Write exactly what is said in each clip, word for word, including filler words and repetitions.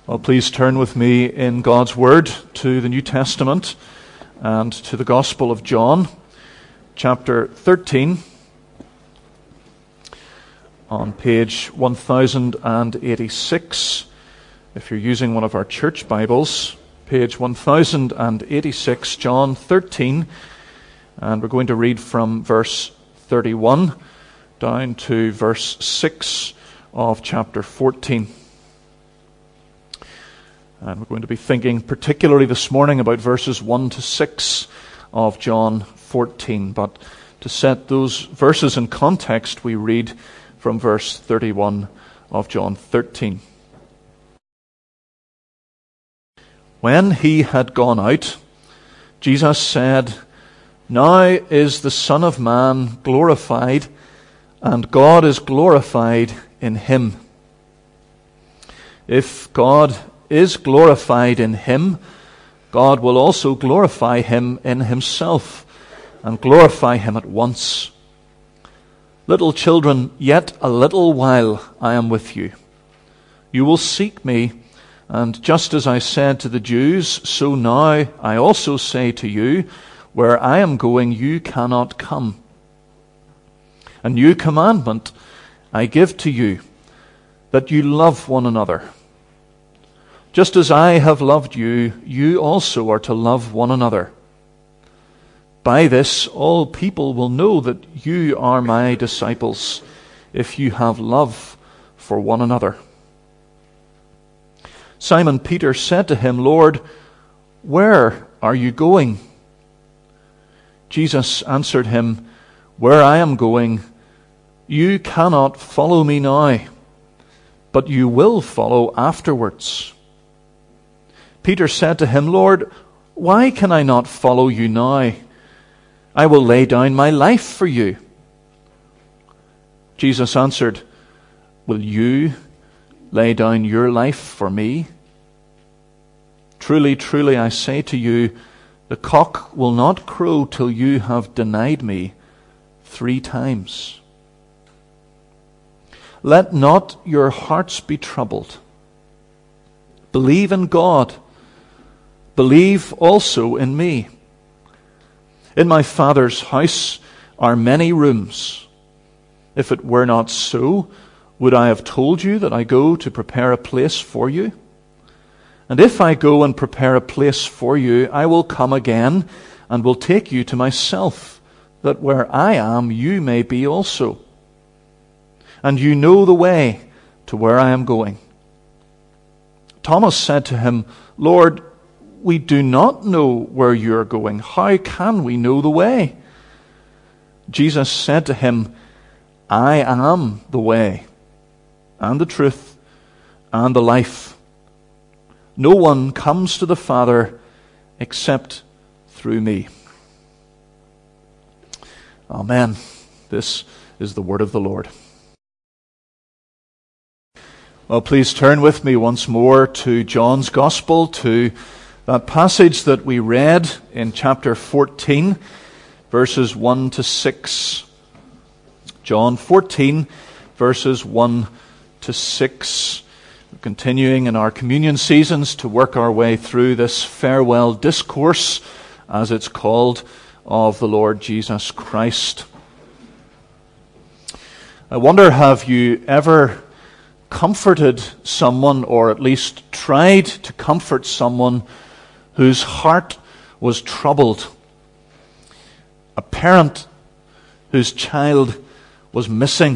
Well, please turn with me in God's Word to the New Testament and to the Gospel of John, chapter thirteen, on page one thousand eighty-six. If you're using one of our church Bibles, page one thousand eighty-six, John thirteen, and we're going to read from verse thirty-one down to verse six of chapter fourteen. And we're going to be thinking particularly this morning about verses one to six of John fourteen. But to set those verses in context, we read from verse thirty-one of John thirteen. When he had gone out, Jesus said, "Now is the Son of Man glorified, and God is glorified in him. If God is glorified in him, God will also glorify him in himself, and glorify him at once. Little children, yet a little while I am with you. You will seek me, and just as I said to the Jews, so now I also say to you, where I am going, you cannot come. A new commandment I give to you, that you love one another. Just as I have loved you, you also are to love one another. By this, all people will know that you are my disciples, if you have love for one another." Simon Peter said to him, "Lord, where are you going?" Jesus answered him, "Where I am going, you cannot follow me now, but you will follow afterwards." Peter said to him, "Lord, why can I not follow you now? I will lay down my life for you." Jesus answered, "Will you lay down your life for me? Truly, truly, I say to you, the cock will not crow till you have denied me three times. Let not your hearts be troubled. Believe in God. Believe also in me. In my Father's house are many rooms. If it were not so, would I have told you that I go to prepare a place for you? And if I go and prepare a place for you, I will come again and will take you to myself, that where I am, you may be also. And you know the way to where I am going." Thomas said to him, "Lord, we do not know where you are going. How can we know the way?" Jesus said to him, "I am the way, and the truth, and the life. No one comes to the Father except through me." Amen. This is the word of the Lord. Well, please turn with me once more to John's Gospel, to that passage that we read in chapter fourteen, verses one to six. John fourteen, verses one to six. We're continuing in our communion seasons to work our way through this farewell discourse, as it's called, of the Lord Jesus Christ. I wonder, have you ever comforted someone, or at least tried to comfort someone whose heart was troubled? A parent whose child was missing.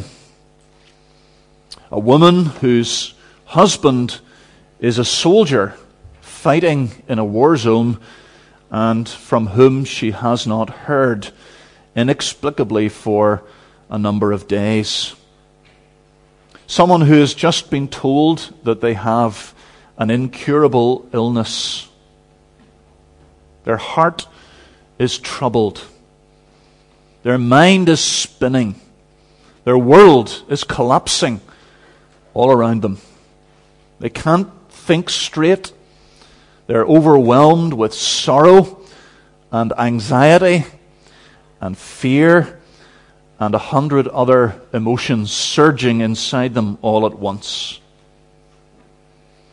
A woman whose husband is a soldier fighting in a war zone, and from whom she has not heard inexplicably for a number of days. Someone who has just been told that they have an incurable illness. Their heart is troubled. Their mind is spinning. Their world is collapsing all around them. They can't think straight. They're overwhelmed with sorrow and anxiety and fear and a hundred other emotions surging inside them all at once.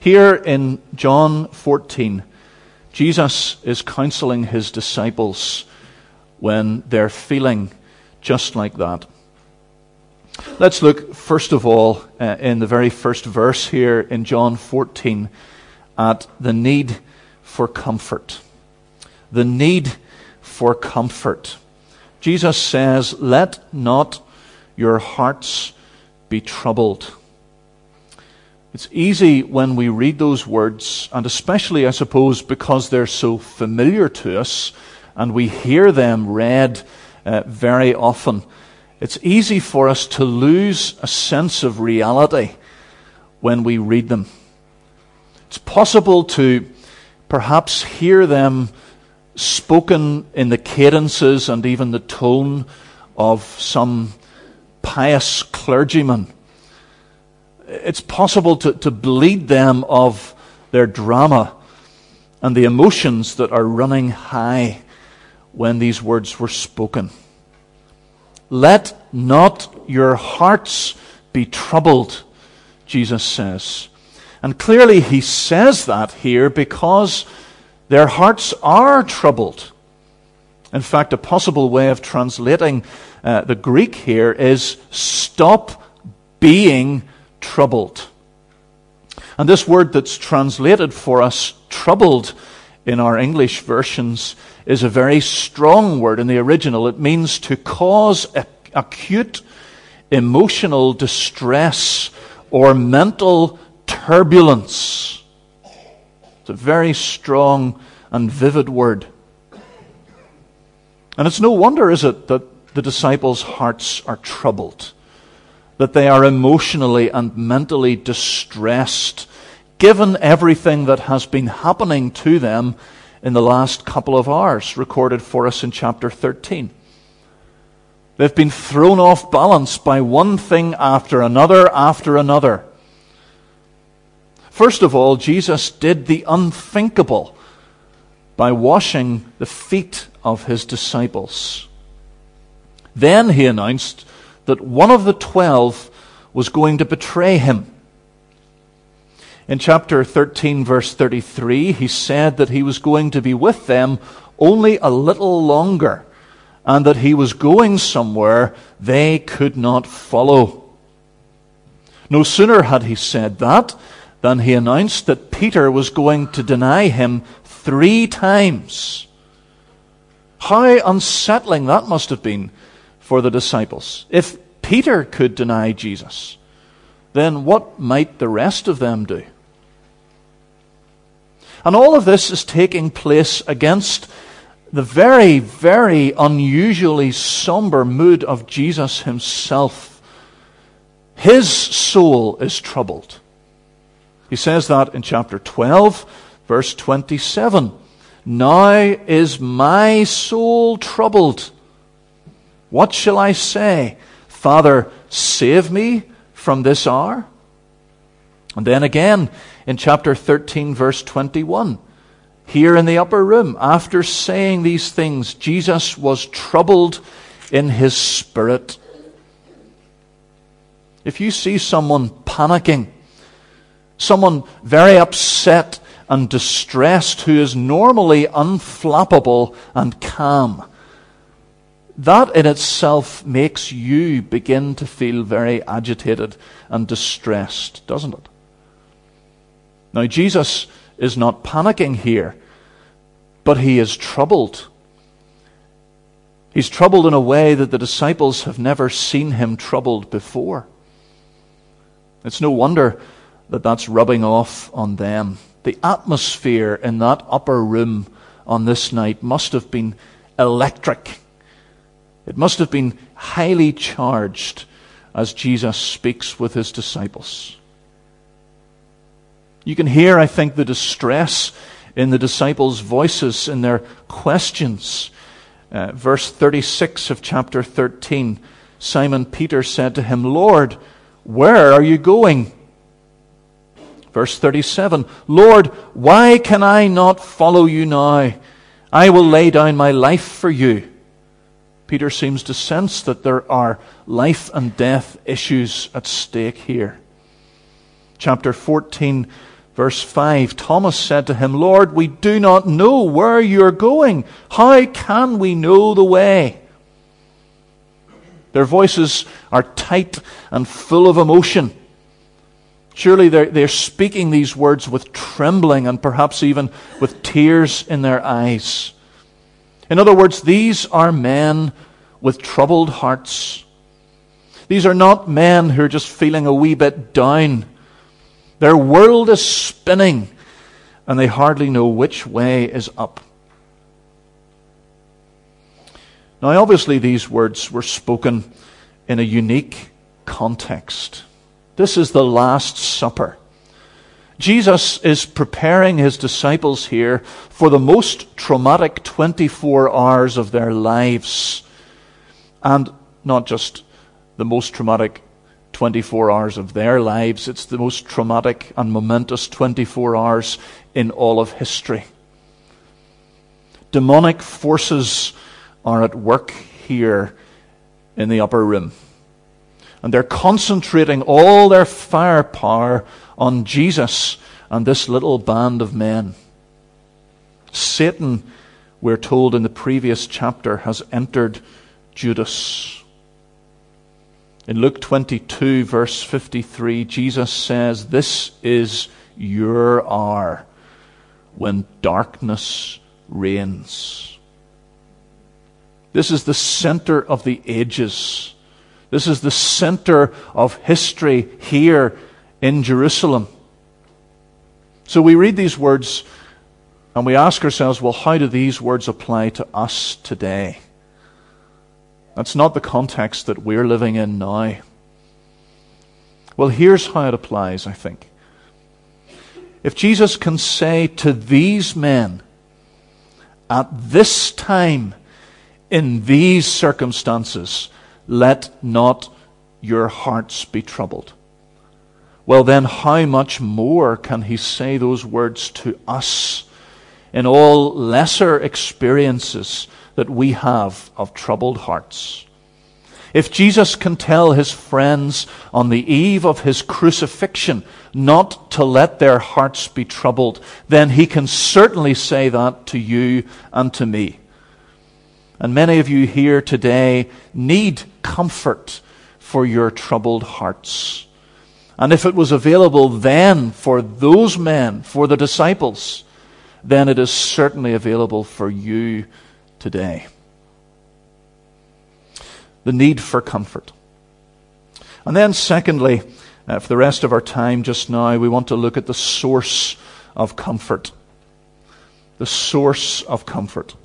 Here in John fourteen, Jesus is counseling his disciples when they're feeling just like that. Let's look, first of all, uh, in the very first verse here in John fourteen, at the need for comfort. The need for comfort. Jesus says, "Let not your hearts be troubled." It's easy when we read those words, and especially, I suppose, because they're so familiar to us, and we hear them read uh, very often. It's easy for us to lose a sense of reality when we read them. It's possible to perhaps hear them spoken in the cadences and even the tone of some pious clergyman. It's possible to, to bleed them of their drama and the emotions that are running high when these words were spoken. Let not your hearts be troubled, Jesus says. And clearly he says that here because their hearts are troubled. In fact, a possible way of translating uh, the Greek here is stop being troubled. And this word that's translated for us, troubled, in our English versions, is a very strong word in the original. It means to cause a, acute emotional distress or mental turbulence. It's a very strong and vivid word. And it's no wonder, is it, that the disciples' hearts are troubled, that they are emotionally and mentally distressed, given everything that has been happening to them in the last couple of hours, recorded for us in chapter thirteen. They've been thrown off balance by one thing after another after another. First of all, Jesus did the unthinkable by washing the feet of his disciples. Then he announced that one of the twelve was going to betray him. In chapter thirteen, verse thirty-three, he said that he was going to be with them only a little longer, and that he was going somewhere they could not follow. No sooner had he said that than he announced that Peter was going to deny him three times. How unsettling that must have been for the disciples. If Peter could deny Jesus, then what might the rest of them do? And all of this is taking place against the very, very unusually somber mood of Jesus himself. His soul is troubled. He says that in chapter twelve, verse twenty-seven. Now is my soul troubled. What shall I say? Father, save me from this hour? And then again in chapter thirteen, verse twenty-one. Here in the upper room, after saying these things, Jesus was troubled in his spirit. If you see someone panicking, someone very upset and distressed who is normally unflappable and calm, that in itself makes you begin to feel very agitated and distressed, doesn't it? Now, Jesus is not panicking here, but he is troubled. He's troubled in a way that the disciples have never seen him troubled before. It's no wonder that that's rubbing off on them. The atmosphere in that upper room on this night must have been electric. It must have been highly charged as Jesus speaks with his disciples. You can hear, I think, the distress in the disciples' voices, in their questions. Uh, verse thirty-six of chapter thirteen, Simon Peter said to him, Lord, where are you going? Verse thirty-seven, Lord, why can I not follow you now? I will lay down my life for you. Peter seems to sense that there are life and death issues at stake here. Chapter fourteen, Verse five, Thomas said to him, Lord, we do not know where you are going. How can we know the way? Their voices are tight and full of emotion. Surely they're, they're speaking these words with trembling and perhaps even with tears in their eyes. In other words, these are men with troubled hearts. These are not men who are just feeling a wee bit down. Their world is spinning, and they hardly know which way is up. Now, obviously, these words were spoken in a unique context. This is the Last Supper. Jesus is preparing his disciples here for the most traumatic twenty-four hours of their lives. And not just the most traumatic twenty-four hours of their lives, it's the most traumatic and momentous twenty-four hours in all of history. Demonic forces are at work here in the upper room. And they're concentrating all their firepower on Jesus and this little band of men. Satan, we're told in the previous chapter, has entered Judas. In Luke twenty-two, verse fifty-three, Jesus says, "This is your hour when darkness reigns." This is the center of the ages. This is the center of history here in Jerusalem. So we read these words and we ask ourselves, well, how do these words apply to us today? That's not the context that we're living in now. Well, here's how it applies, I think. If Jesus can say to these men, at this time, in these circumstances, let not your hearts be troubled. Well, then how much more can he say those words to us in all lesser experiences that we have of troubled hearts? If Jesus can tell his friends on the eve of his crucifixion not to let their hearts be troubled, then he can certainly say that to you and to me. And many of you here today need comfort for your troubled hearts. And if it was available then for those men, for the disciples, then it is certainly available for you today. The need for comfort. And then secondly, uh, for the rest of our time just now, we want to look at the source of comfort. The source of comfort.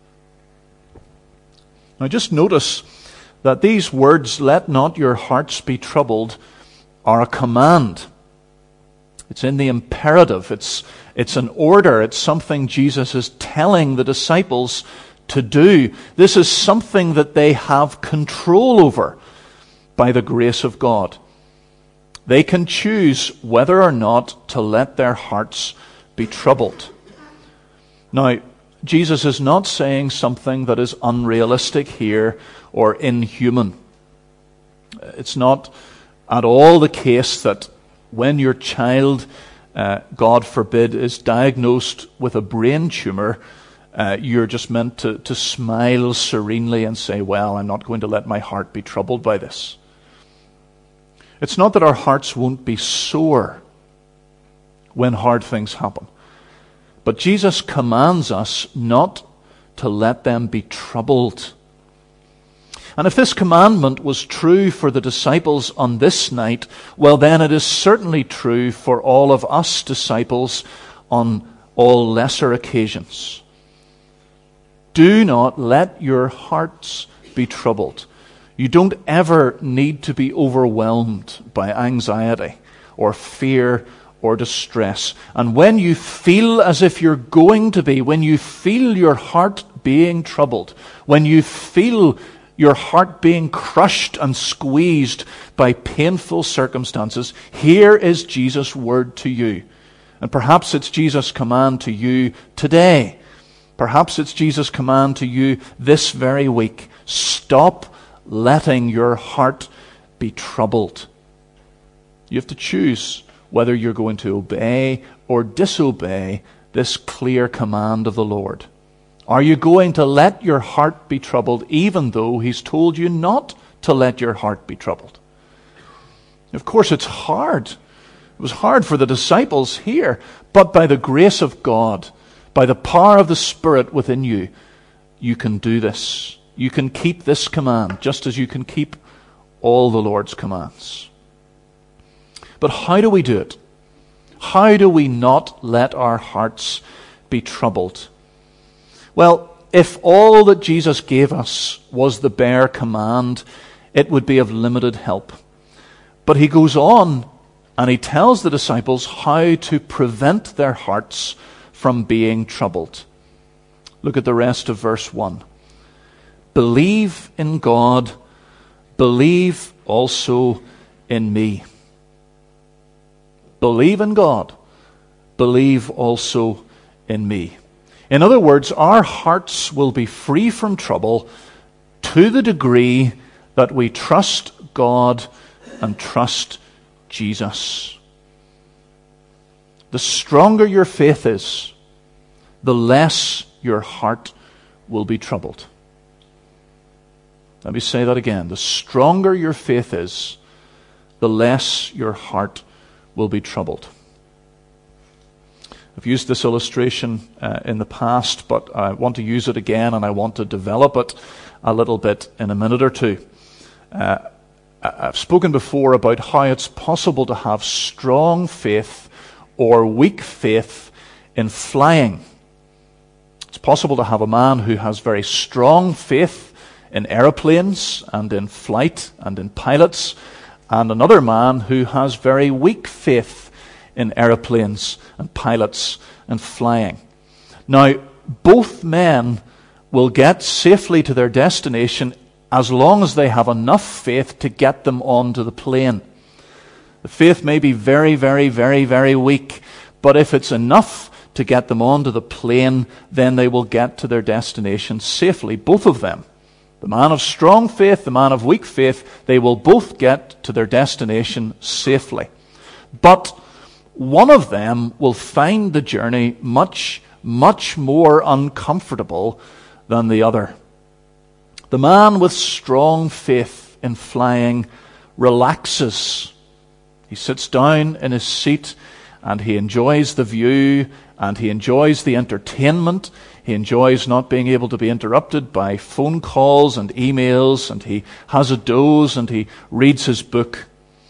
Now just notice that these words, let not your hearts be troubled, are a command. It's in the imperative. It's, it's an order. It's something Jesus is telling the disciples to do. This is something that they have control over by the grace of God. They can choose whether or not to let their hearts be troubled. Now, Jesus is not saying something that is unrealistic here or inhuman. It's not at all the case that when your child, uh, God forbid, is diagnosed with a brain tumor, uh, you're just meant to, to smile serenely and say, well, I'm not going to let my heart be troubled by this. It's not that our hearts won't be sore when hard things happen. But Jesus commands us not to let them be troubled. And if this commandment was true for the disciples on this night, well then it is certainly true for all of us disciples on all lesser occasions. Do not let your hearts be troubled. You don't ever need to be overwhelmed by anxiety or fear or distress. And when you feel as if you're going to be, when you feel your heart being troubled, when you feel your heart being crushed and squeezed by painful circumstances, here is Jesus' word to you. And perhaps it's Jesus' command to you today. Perhaps it's Jesus' command to you this very week. Stop letting your heart be troubled. You have to choose whether you're going to obey or disobey this clear command of the Lord. Are you going to let your heart be troubled even though he's told you not to let your heart be troubled? Of course, it's hard. It was hard for the disciples here, but by the grace of God, by the power of the Spirit within you, you can do this. You can keep this command just as you can keep all the Lord's commands. But how do we do it? How do we not let our hearts be troubled? Well, if all that Jesus gave us was the bare command, it would be of limited help. But he goes on and he tells the disciples how to prevent their hearts from being troubled. Look at the rest of verse one. Believe in God, believe also in me. Believe in God, believe also in me. In other words, our hearts will be free from trouble to the degree that we trust God and trust Jesus. The stronger your faith is, the less your heart will be troubled. Let me say that again. The stronger your faith is, the less your heart will be troubled. I've used this illustration uh, in the past, but I want to use it again, and I want to develop it a little bit in a minute or two. Uh, I've spoken before about how it's possible to have strong faith or weak faith in flying. It's possible to have a man who has very strong faith in aeroplanes and in flight and in pilots, and another man who has very weak faith in aeroplanes and pilots and flying. Now, both men will get safely to their destination as long as they have enough faith to get them onto the plane. The faith may be very, very, very, very weak, but if it's enough to get them onto the plane, then they will get to their destination safely, both of them. The man of strong faith, the man of weak faith, they will both get to their destination safely. But one of them will find the journey much, much more uncomfortable than the other. The man with strong faith in flying relaxes. He sits down in his seat and he enjoys the view and he enjoys the entertainment. He enjoys not being able to be interrupted by phone calls and emails, and he has a doze and he reads his book.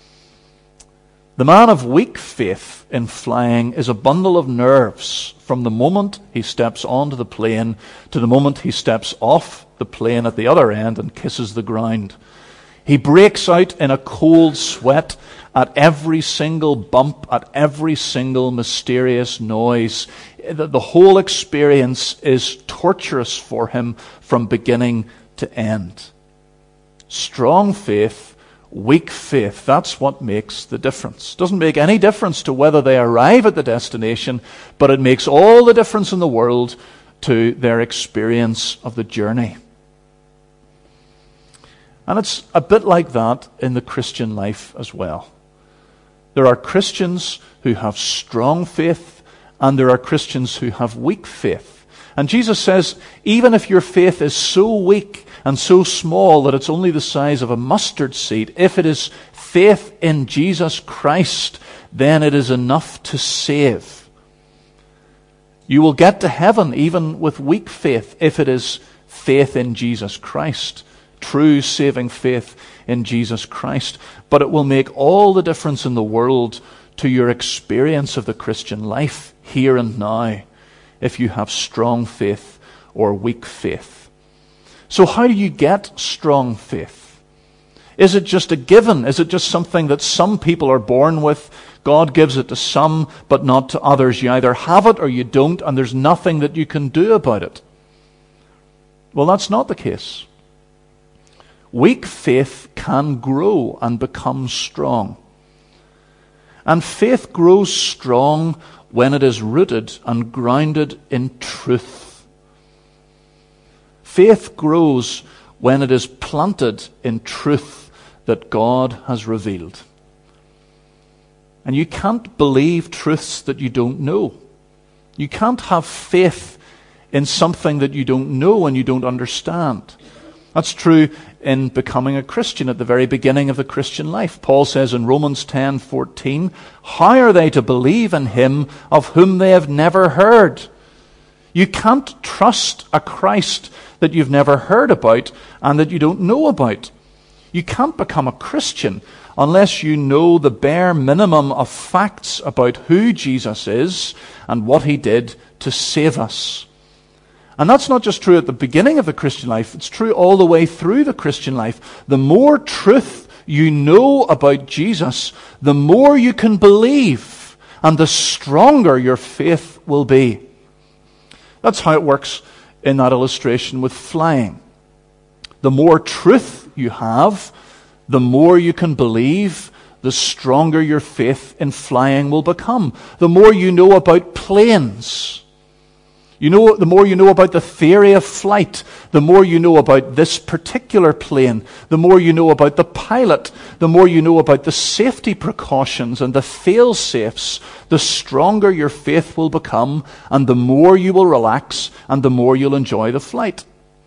The man of weak faith in flying is a bundle of nerves from the moment he steps onto the plane to the moment he steps off the plane at the other end and kisses the ground. He breaks out in a cold sweat at every single bump, at every single mysterious noise. The whole experience is torturous for him from beginning to end. Strong faith, weak faith, that's what makes the difference. It doesn't make any difference to whether they arrive at the destination, but it makes all the difference in the world to their experience of the journey. And it's a bit like that in the Christian life as well. There are Christians who have strong faith, and there are Christians who have weak faith. And Jesus says, even if your faith is so weak and so small that it's only the size of a mustard seed, if it is faith in Jesus Christ, then it is enough to save. You will get to heaven even with weak faith if it is faith in Jesus Christ. True saving faith in Jesus Christ. But it will make all the difference in the world to your experience of the Christian life here and now if you have strong faith or weak faith. So how do you get strong faith? Is it just a given? Is it just something that some people are born with? God gives it to some, but not to others. You either have it or you don't, and there's nothing that you can do about it. Well, that's not the case. Weak faith can grow and become strong. And faith grows strong when it is rooted and grounded in truth. Faith grows when it is planted in truth that God has revealed. And you can't believe truths that you don't know. You can't have faith in something that you don't know and you don't understand. That's true in becoming a Christian at the very beginning of the Christian life. Paul says in Romans ten fourteen, how are they to believe in him of whom they have never heard? You can't trust a Christ that you've never heard about and that you don't know about. You can't become a Christian unless you know the bare minimum of facts about who Jesus is and what he did to save us. And that's not just true at the beginning of the Christian life, it's true all the way through the Christian life. The more truth you know about Jesus, the more you can believe, and the stronger your faith will be. That's how it works in that illustration with flying. The more truth you have, the more you can believe, the stronger your faith in flying will become. The more you know about planes, you know, the more you know about the theory of flight, the more you know about this particular plane, the more you know about the pilot, the more you know about the safety precautions and the fail-safes, the stronger your faith will become, and the more you will relax, and the more you'll enjoy the flight.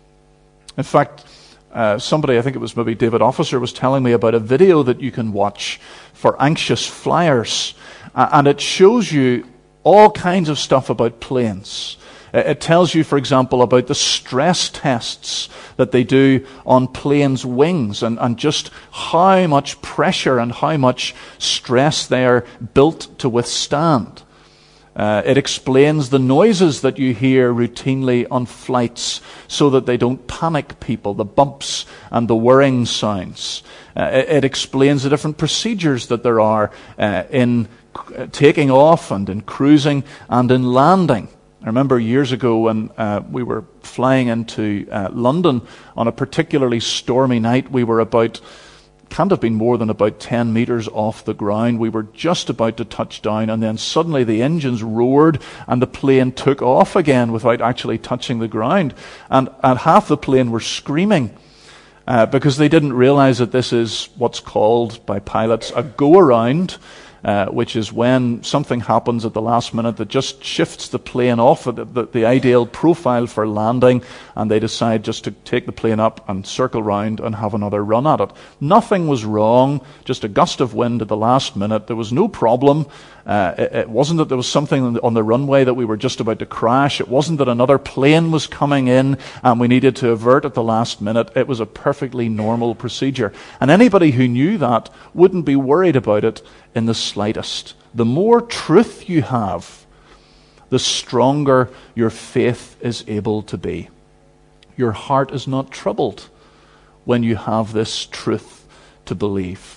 In fact, uh, somebody, I think it was maybe David Officer, was telling me about a video that you can watch for anxious flyers, uh, and it shows you all kinds of stuff about planes. It tells you, for example, about the stress tests that they do on planes' wings and, and just how much pressure and how much stress they are built to withstand. Uh, it explains the noises that you hear routinely on flights so that they don't panic people, the bumps and the whirring sounds. Uh, it, it explains the different procedures that there are uh, in taking off and in cruising and in landing. I remember years ago when uh, we were flying into uh, London on a particularly stormy night. We were about, can't have been more than about ten meters off the ground. We were just about to touch down, and then suddenly the engines roared and the plane took off again without actually touching the ground. And, and half the plane were screaming uh, because they didn't realize that this is what's called by pilots a go-around. Uh, which is when something happens at the last minute that just shifts the plane off of the, the, the ideal profile for landing, and they decide just to take the plane up and circle round and have another run at it. Nothing was wrong, just a gust of wind at the last minute. There was no problem. Uh, it, it wasn't that there was something on the, on the runway that we were just about to crash. It wasn't that another plane was coming in and we needed to avert at the last minute. It was a perfectly normal procedure. And anybody who knew that wouldn't be worried about it in the slightest. The more truth you have, the stronger your faith is able to be. Your heart is not troubled when you have this truth to believe.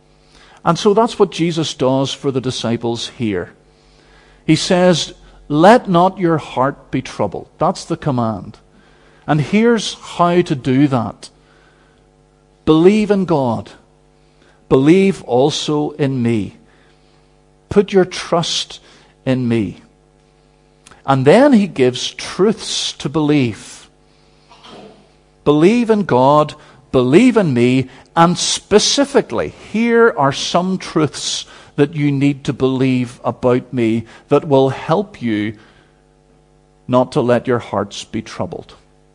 And so that's what Jesus does for the disciples here. He says, let not your heart be troubled. That's the command. And here's how to do that. Believe in God. Believe also in me. Put your trust in me. And then he gives truths to believe. Believe in God, believe in me, and specifically, here are some truths that you need to believe about me that will help you not to let your hearts be troubled.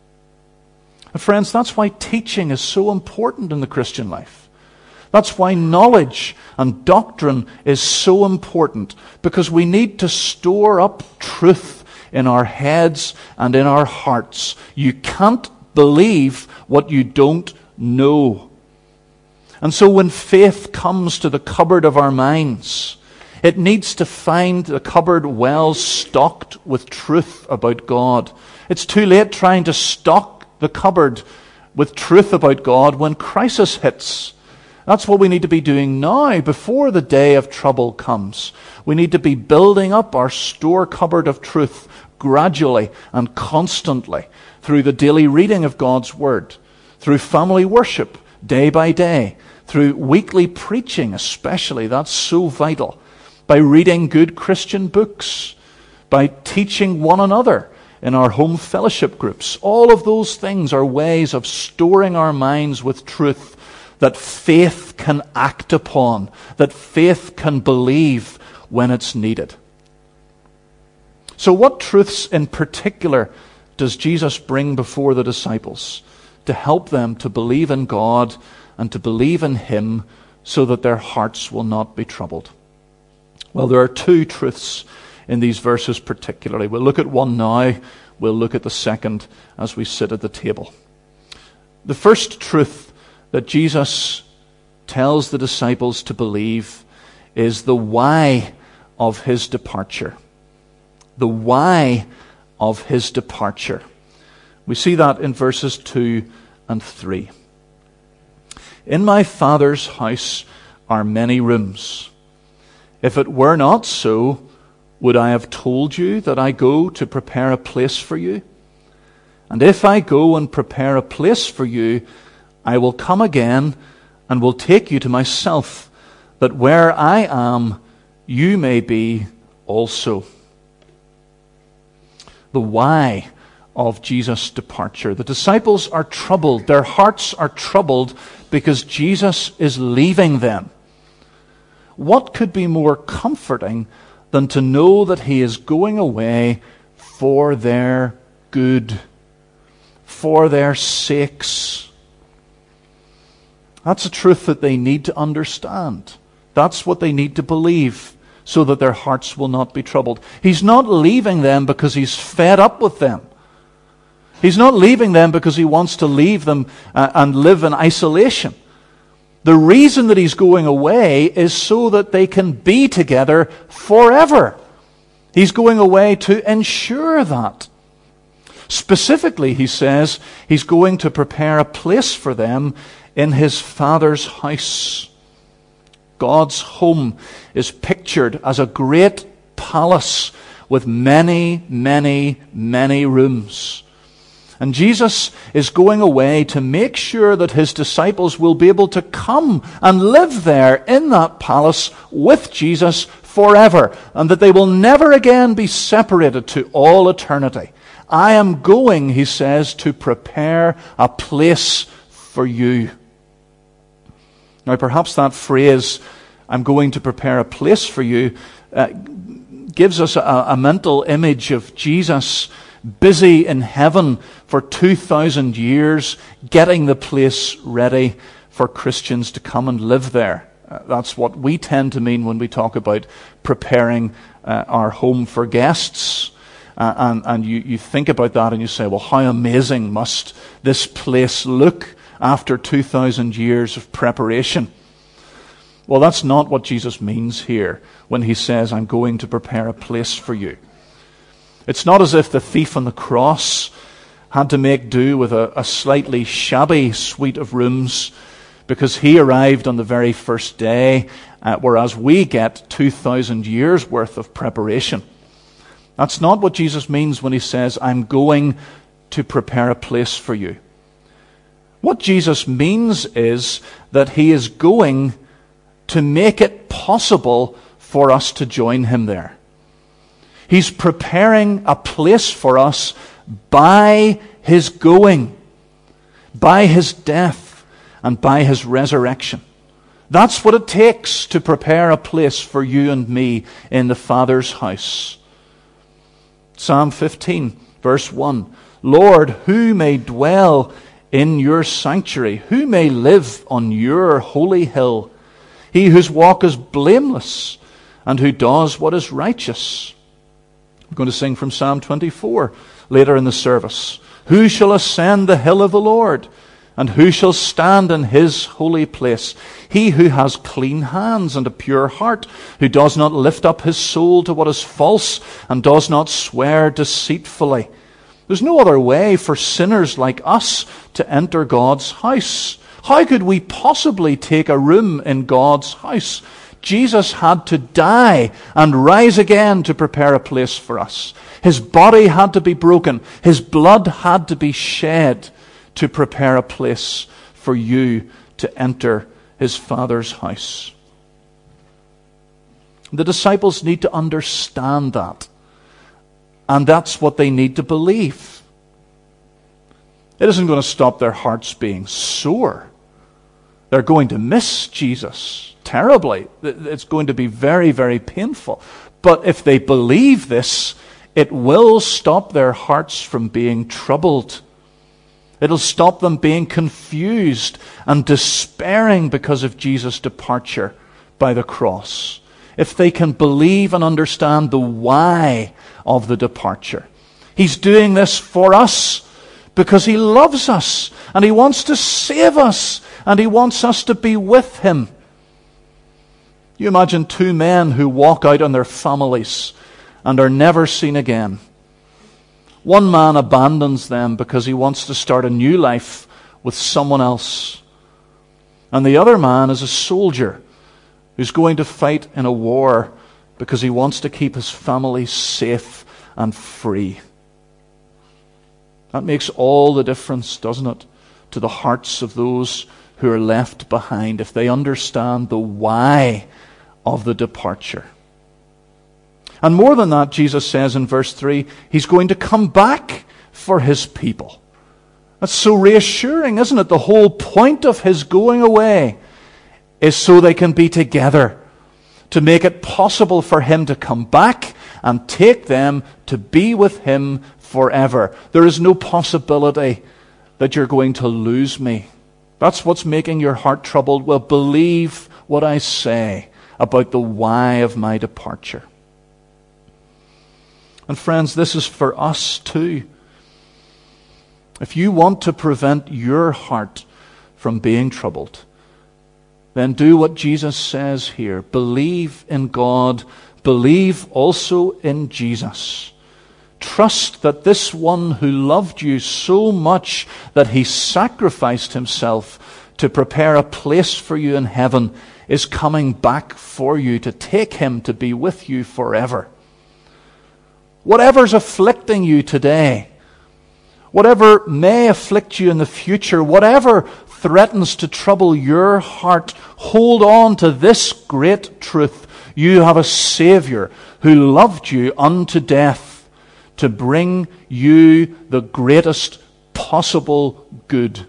And friends, that's why teaching is so important in the Christian life. That's why knowledge and doctrine is so important, because we need to store up truth in our heads and in our hearts. You can't believe what you don't know. And so when faith comes to the cupboard of our minds, it needs to find the cupboard well stocked with truth about God. It's too late trying to stock the cupboard with truth about God when crisis hits. That's what we need to be doing now, before the day of trouble comes. We need to be building up our store cupboard of truth gradually and constantly through the daily reading of God's Word, through family worship day by day, through weekly preaching especially. That's so vital. By reading good Christian books, by teaching one another in our home fellowship groups. All of those things are ways of storing our minds with truth that faith can act upon, that faith can believe when it's needed. So what truths in particular does Jesus bring before the disciples to help them to believe in God and to believe in Him so that their hearts will not be troubled? Well, there are two truths in these verses particularly. We'll look at one now. We'll look at the second as we sit at the table. The first truth that Jesus tells the disciples to believe is the why of His departure. The why of His departure. We see that in verses two and three. In my Father's house are many rooms. If it were not so, would I have told you that I go to prepare a place for you? And if I go and prepare a place for you, I will come again and will take you to myself, that where I am, you may be also. The why of Jesus' departure. The disciples are troubled. Their hearts are troubled because Jesus is leaving them. What could be more comforting than to know that He is going away for their good, for their sakes? That's a truth that they need to understand. That's what they need to believe, so that their hearts will not be troubled. He's not leaving them because He's fed up with them. He's not leaving them because He wants to leave them uh, and live in isolation. The reason that He's going away is so that they can be together forever. He's going away to ensure that. Specifically, He says, He's going to prepare a place for them in His Father's house. God's home is pictured as a great palace with many, many, many rooms. And Jesus is going away to make sure that His disciples will be able to come and live there in that palace with Jesus forever, and that they will never again be separated to all eternity. I am going, He says, to prepare a place for you. Now, perhaps that phrase, I'm going to prepare a place for you, uh, gives us a, a mental image of Jesus busy in heaven for two thousand years, getting the place ready for Christians to come and live there. Uh, that's what we tend to mean when we talk about preparing uh, our home for guests. Uh, and and you, you think about that and you say, well, how amazing must this place look after two thousand years of preparation? Well, that's not what Jesus means here when He says, I'm going to prepare a place for you. It's not as if the thief on the cross had to make do with a, a slightly shabby suite of rooms because he arrived on the very first day, uh, whereas we get two thousand years worth of preparation. That's not what Jesus means when He says, I'm going to prepare a place for you. What Jesus means is that He is going to make it possible for us to join Him there. He's preparing a place for us by His going, by His death, and by His resurrection. That's what it takes to prepare a place for you and me in the Father's house. Psalm fifteen, verse one. Lord, who may dwell in your sanctuary? Who may live on your holy hill? He whose walk is blameless and who does what is righteous. We're going to sing from Psalm twenty-four later in the service. Who shall ascend the hill of the Lord? And who shall stand in His holy place? He who has clean hands and a pure heart, who does not lift up his soul to what is false and does not swear deceitfully. There's no other way for sinners like us to enter God's house. How could we possibly take a room in God's house? Jesus had to die and rise again to prepare a place for us. His body had to be broken. His blood had to be shed to prepare a place for you to enter His Father's house. The disciples need to understand that. And that's what they need to believe. It isn't going to stop their hearts being sore. They're going to miss Jesus terribly. It's going to be very, very painful. But if they believe this, it will stop their hearts from being troubled. It'll stop them being confused and despairing because of Jesus' departure by the cross. If they can believe and understand the why of the departure. He's doing this for us because He loves us and He wants to save us and He wants us to be with Him. You imagine two men who walk out on their families and are never seen again. One man abandons them because he wants to start a new life with someone else. And the other man is a soldier who's going to fight in a war because he wants to keep his family safe and free. That makes all the difference, doesn't it, to the hearts of those who are left behind if they understand the why of the departure. And more than that, Jesus says in verse three, He's going to come back for His people. That's so reassuring, isn't it? The whole point of His going away is so they can be together, to make it possible for Him to come back and take them to be with Him forever. There is no possibility that you're going to lose me. That's what's making your heart troubled. Well, believe what I say about the why of my departure. And friends, this is for us too. If you want to prevent your heart from being troubled, then do what Jesus says here. Believe in God. Believe also in Jesus. Trust that this one who loved you so much that He sacrificed Himself to prepare a place for you in heaven is coming back for you to take Him to be with you forever. Whatever's afflicting you today, whatever may afflict you in the future, whatever threatens to trouble your heart, hold on to this great truth. You have a Savior who loved you unto death to bring you the greatest possible good.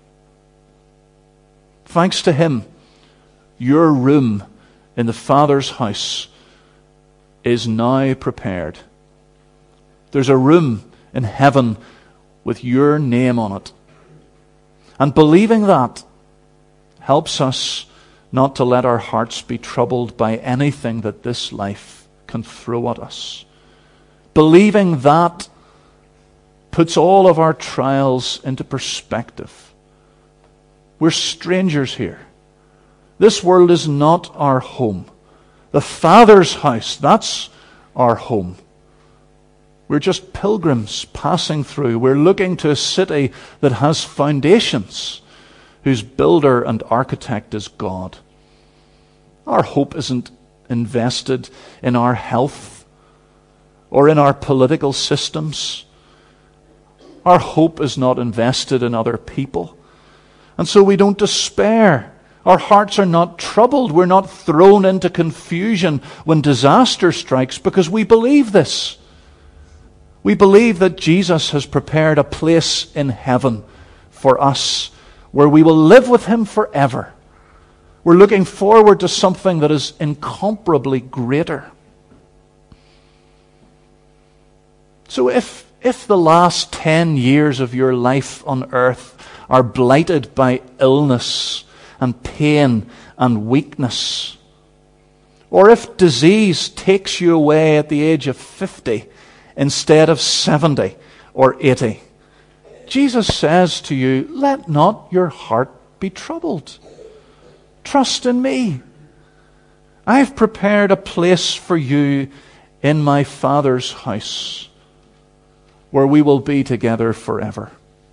Thanks to Him, your room in the Father's house is now prepared. There's a room in heaven with your name on it. And believing that helps us not to let our hearts be troubled by anything that this life can throw at us. Believing that puts all of our trials into perspective. We're strangers here. This world is not our home. The Father's house, that's our home. We're just pilgrims passing through. We're looking to a city that has foundations, whose builder and architect is God. Our hope isn't invested in our health or in our political systems. Our hope is not invested in other people. And so we don't despair. Our hearts are not troubled. We're not thrown into confusion when disaster strikes because we believe this. We believe that Jesus has prepared a place in heaven for us where we will live with Him forever. We're looking forward to something that is incomparably greater. So if, if the last ten years of your life on earth are blighted by illness and pain and weakness, or if disease takes you away at the age of fifty, instead of seventy or eighty, Jesus says to you, let not your heart be troubled. Trust in me. I've prepared a place for you in my Father's house where we will be together forever.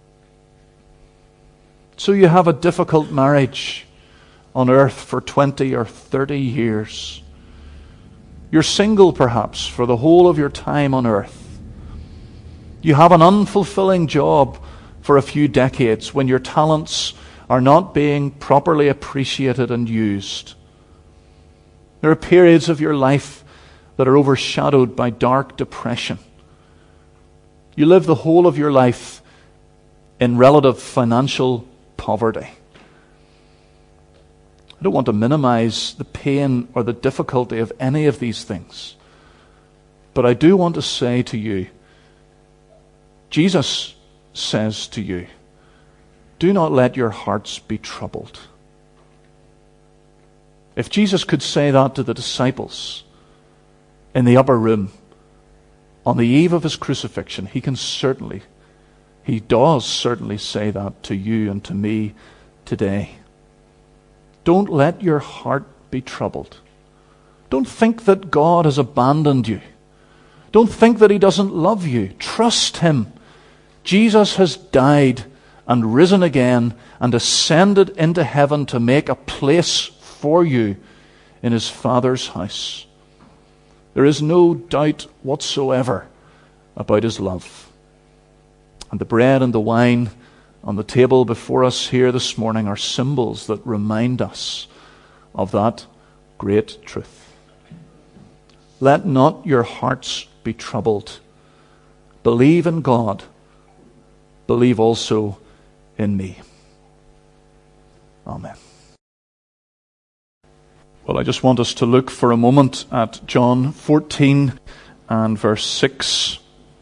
So you have a difficult marriage on earth for twenty or thirty years. You're single, perhaps, for the whole of your time on earth. You have an unfulfilling job for a few decades when your talents are not being properly appreciated and used. There are periods of your life that are overshadowed by dark depression. You live the whole of your life in relative financial poverty. I don't want to minimize the pain or the difficulty of any of these things. But I do want to say to you, Jesus says to you, do not let your hearts be troubled. If Jesus could say that to the disciples in the upper room on the eve of his crucifixion, he can certainly, he does certainly say that to you and to me today. Don't let your heart be troubled. Don't think that God has abandoned you. Don't think that he doesn't love you. Trust him. Jesus has died and risen again and ascended into heaven to make a place for you in his Father's house. There is no doubt whatsoever about his love. And the bread and the wine on the table before us here this morning are symbols that remind us of that great truth. Let not your hearts be troubled. Believe in God. Believe also in me. Amen. Well, I just want us to look for a moment at John fourteen and verse six.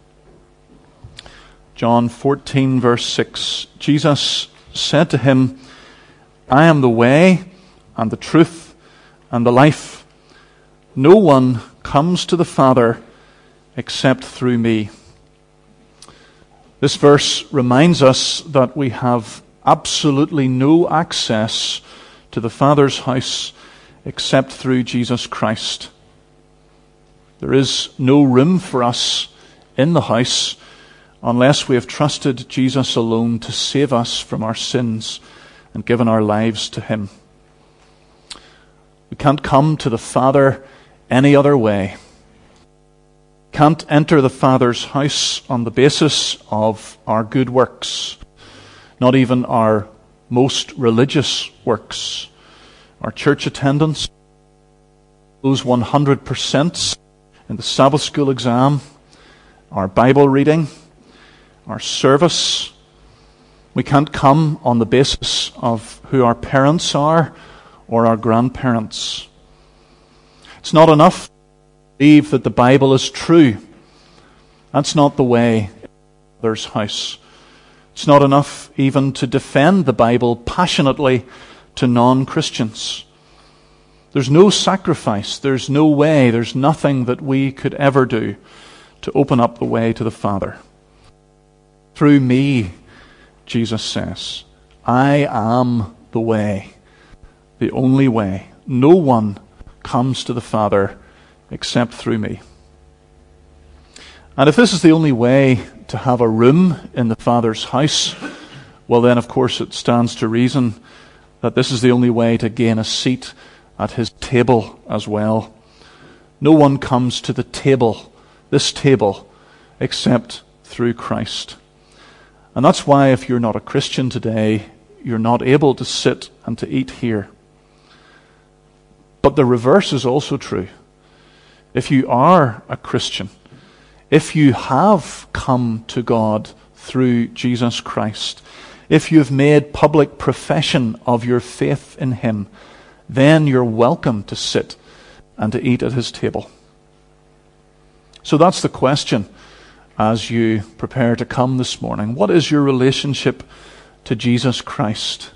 John fourteen, verse six. Jesus said to him, I am the way and the truth and the life. No one comes to the Father except through me. This verse reminds us that we have absolutely no access to the Father's house except through Jesus Christ. There is no room for us in the house unless we have trusted Jesus alone to save us from our sins and given our lives to him. We can't come to the Father any other way. Can't enter the Father's house on the basis of our good works, not even our most religious works, our church attendance, those one hundred percent in the Sabbath school exam, our Bible reading, our service. We can't come on the basis of who our parents are or our grandparents. It's not enough to believe that the Bible is true. That's not the way in the Father's house. It's not enough even to defend the Bible passionately to non-Christians. There's no sacrifice, there's no way, there's nothing that we could ever do to open up the way to the Father. Through me, Jesus says, I am the way, the only way. No one comes to the Father except through me. And if this is the only way to have a room in the Father's house, well then of course it stands to reason that this is the only way to gain a seat at his table as well. No one comes to the table, this table, except through Christ. And that's why if you're not a Christian today, you're not able to sit and to eat here. But the reverse is also true. If you are a Christian, if you have come to God through Jesus Christ, if you've made public profession of your faith in him, then you're welcome to sit and to eat at his table. So that's the question as you prepare to come this morning. What is your relationship to Jesus Christ?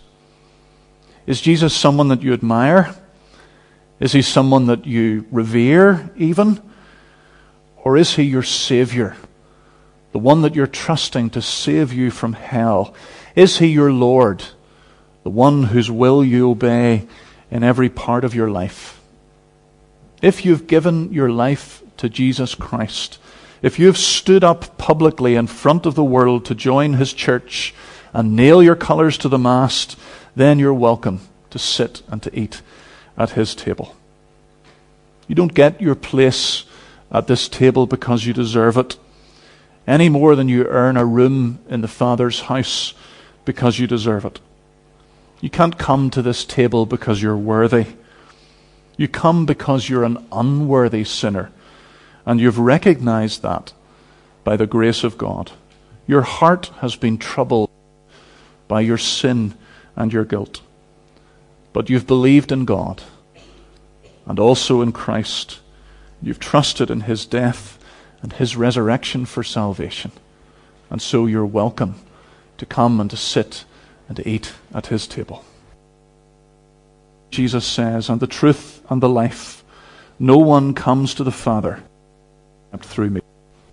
Is Jesus someone that you admire? Is he someone that you revere even? Or is he your Savior? The one that you're trusting to save you from hell? Is he your Lord? The one whose will you obey in every part of your life? If you've given your life to Jesus Christ, if you've stood up publicly in front of the world to join his church and nail your colours to the mast, then you're welcome to sit and to eat at his table. You don't get your place at this table because you deserve it, any more than you earn a room in the Father's house because you deserve it. You can't come to this table because you're worthy. You come because you're an unworthy sinner, and you've recognized that by the grace of God. Your heart has been troubled by your sin and your guilt. but you've believed in God and also in Christ. You've trusted in his death and his resurrection for salvation. And so you're welcome to come and to sit and to eat at his table. Jesus says, and the truth and the life, no one comes to the Father except through me.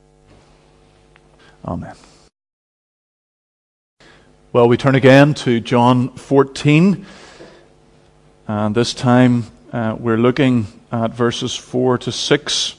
Amen. Well, we turn again to John fourteen, and this time uh, we're looking at verses four to six.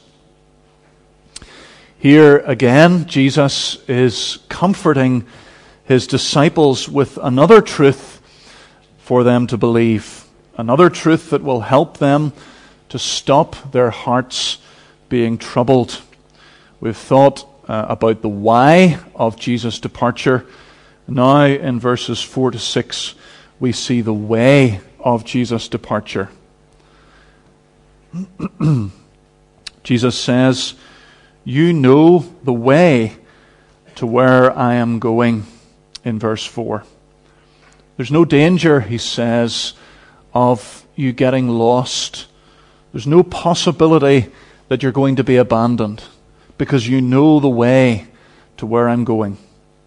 Here again, Jesus is comforting his disciples with another truth for them to believe, another truth that will help them to stop their hearts being troubled. We've thought uh, about the why of Jesus' departure. Now in verses four to six, we see the way of Jesus' departure. Jesus says, you know the way to where I am going, in verse four. There's no danger, he says, of you getting lost. There's no possibility that you're going to be abandoned because you know the way to where I'm going.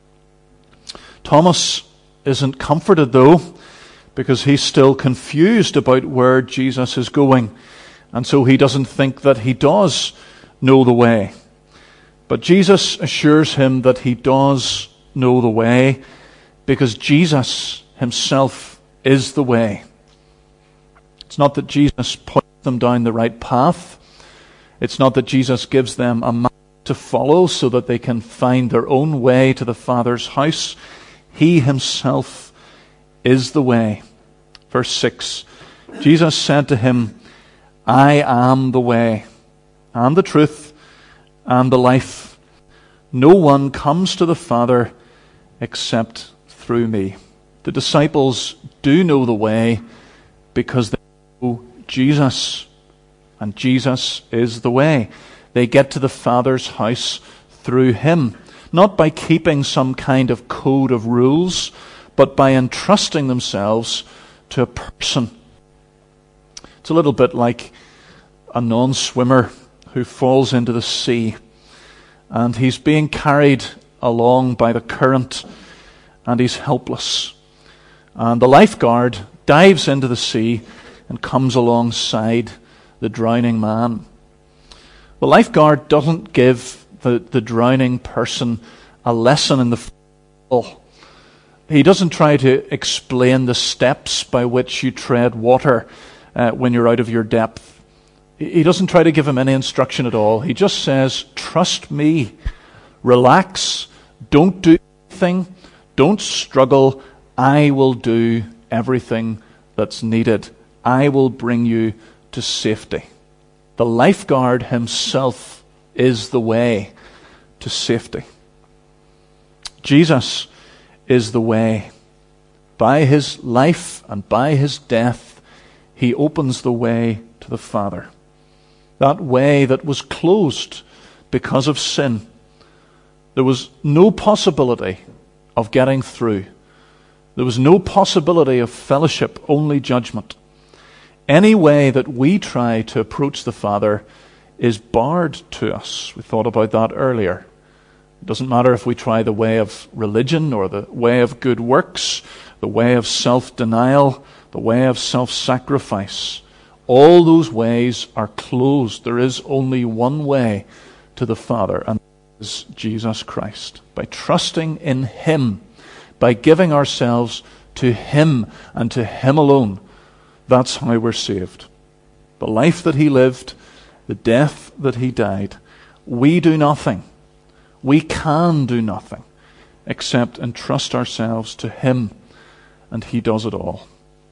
Thomas isn't comforted, though, because he's still confused about where Jesus is going, and so he doesn't think that he does know the way. But Jesus assures him that he does know the way because Jesus himself is the way. It's not that Jesus points them down the right path. It's not that Jesus gives them a map to follow so that they can find their own way to the Father's house. He himself is the way. Verse six, Jesus said to him, I am the way, and the truth, and the life. No one comes to the Father except through me. The disciples do know the way because they know Jesus, and Jesus is the way. They get to the Father's house through him, not by keeping some kind of code of rules, but by entrusting themselves to a person. It's a little bit like a non-swimmer who falls into the sea, and he's being carried along by the current, and he's helpless. And the lifeguard dives into the sea and comes alongside the drowning man. The lifeguard doesn't give the, the drowning person a lesson in the fall. He doesn't try to explain the steps by which you tread water uh, when you're out of your depth. He doesn't try to give him any instruction at all. He just says, trust me, relax, don't do anything, don't struggle, I will do everything that's needed. I will bring you to safety. The lifeguard himself is the way to safety. Jesus is the way. By his life and by his death, he opens the way to the Father. That way that was closed because of sin. There was no possibility of getting through. There was no possibility of fellowship, only judgment. Any way that we try to approach the Father is barred to us. We thought about that earlier. It doesn't matter if we try the way of religion or the way of good works, the way of self-denial, the way of self-sacrifice. All those ways are closed. There is only one way to the Father, and that is Jesus Christ. By trusting in him, by giving ourselves to him and to him alone, that's how we're saved. The life that he lived, the death that he died, we do nothing. We can do nothing except entrust ourselves to him, and he does it all.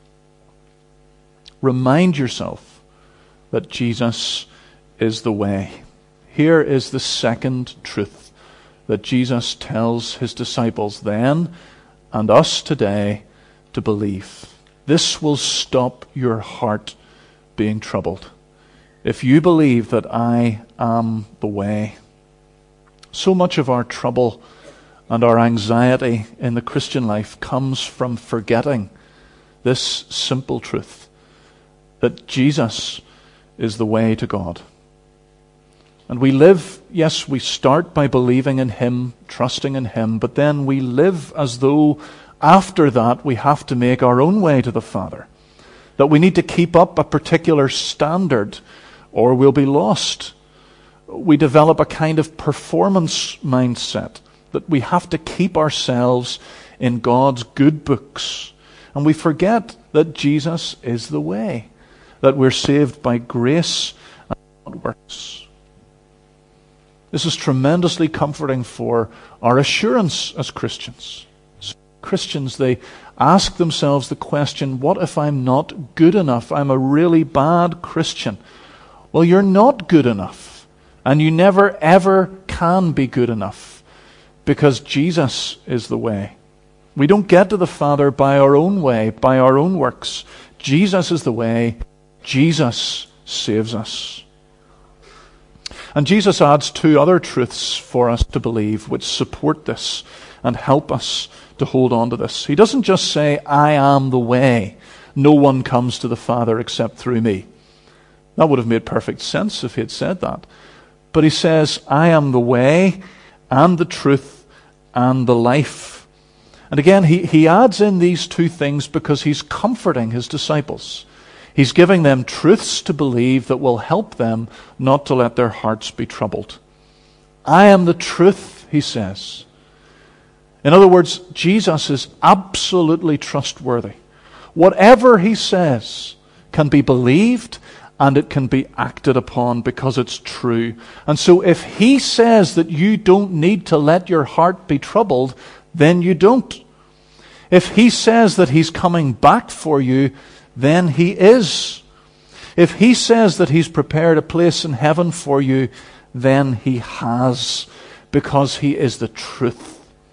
Remind yourself that Jesus is the way. Here is the second truth that Jesus tells his disciples then and us today to believe. This will stop your heart being troubled. If you believe that I am the way. So much of our trouble and our anxiety in the Christian life comes from forgetting this simple truth, that Jesus is the way to God. And we live, yes, we start by believing in Him, trusting in Him, but then we live as though after that we have to make our own way to the Father. That we need to keep up a particular standard or we'll be lost. We develop a kind of performance mindset that we have to keep ourselves in God's good books. And we forget that Jesus is the way, that we're saved by grace and not works. This is tremendously comforting for our assurance as Christians. Christians, they ask themselves the question, what if I'm not good enough? I'm a really bad Christian. Well, you're not good enough, and you never ever can be good enough, because Jesus is the way. We don't get to the Father by our own way, by our own works. Jesus is the way. Jesus saves us. And Jesus adds two other truths for us to believe which support this and help us to hold on to this. He doesn't just say, I am the way. No one comes to the Father except through me. That would have made perfect sense if he had said that. But he says, I am the way and the truth and the life. And again, he, he adds in these two things because he's comforting his disciples. He's giving them truths to believe that will help them not to let their hearts be troubled. I am the truth, he says. In other words, Jesus is absolutely trustworthy. Whatever he says can be believed and it can be acted upon because it's true. And so if he says that you don't need to let your heart be troubled, then you don't. If he says that he's coming back for you, then he is. If he says that he's prepared a place in heaven for you, then he has, because he is the truth.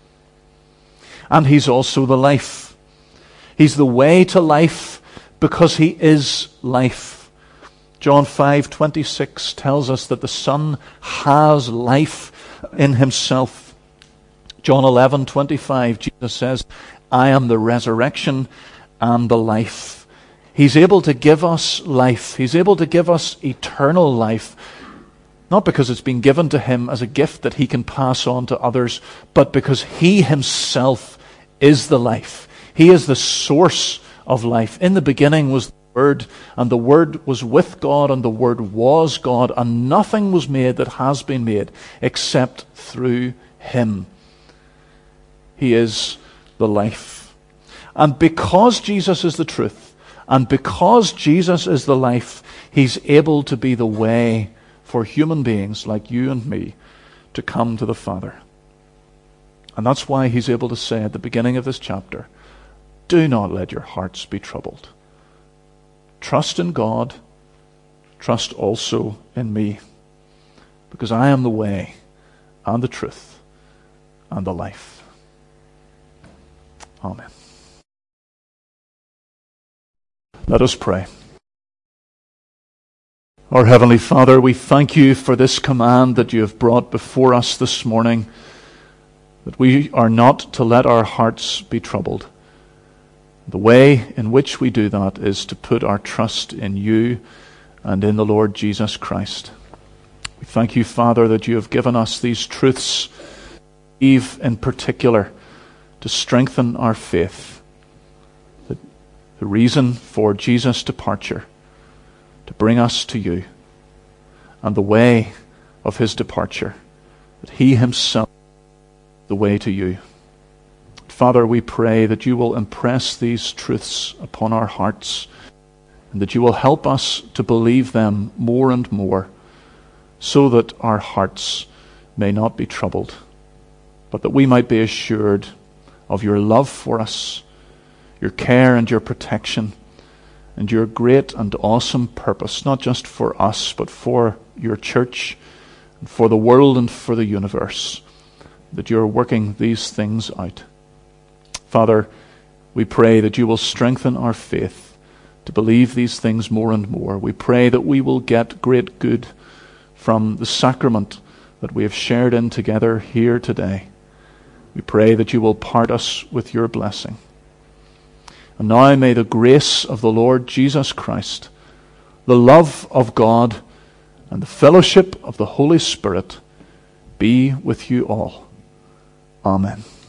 And he's also the life. He's the way to life because he is life. John five twenty-six tells us that the Son has life in himself. John eleven twenty-five, Jesus says, I am the resurrection and the life. He's able to give us life. He's able to give us eternal life. Not because it's been given to him as a gift that he can pass on to others, but because he himself is the life. He is the source of life. In the beginning was the Word, and the Word was with God, and the Word was God, and nothing was made that has been made except through him. He is the life. And because Jesus is the truth, and because Jesus is the life, he's able to be the way for human beings like you and me to come to the Father. And that's why he's able to say at the beginning of this chapter, do not let your hearts be troubled. Trust in God, trust also in me, because I am the way and the truth and the life. Amen. Let us pray. Our Heavenly Father, we thank you for this command that you have brought before us this morning, that we are not to let our hearts be troubled. The way in which we do that is to put our trust in you and in the Lord Jesus Christ. We thank you, Father, that you have given us these truths, Eve in particular, to strengthen our faith. The, the reason for Jesus' departure, to bring us to you, and the way of his departure, that he himself is the way to you. Father, we pray that you will impress these truths upon our hearts, and that you will help us to believe them more and more, so that our hearts may not be troubled, but that we might be assured of your love for us, your care and your protection, and your great and awesome purpose, not just for us, but for your church, and for the world and for the universe, that you're working these things out. Father, we pray that you will strengthen our faith to believe these things more and more. We pray that we will get great good from the sacrament that we have shared in together here today. We pray that you will part us with your blessing. And now may the grace of the Lord Jesus Christ, the love of God, and the fellowship of the Holy Spirit be with you all. Amen.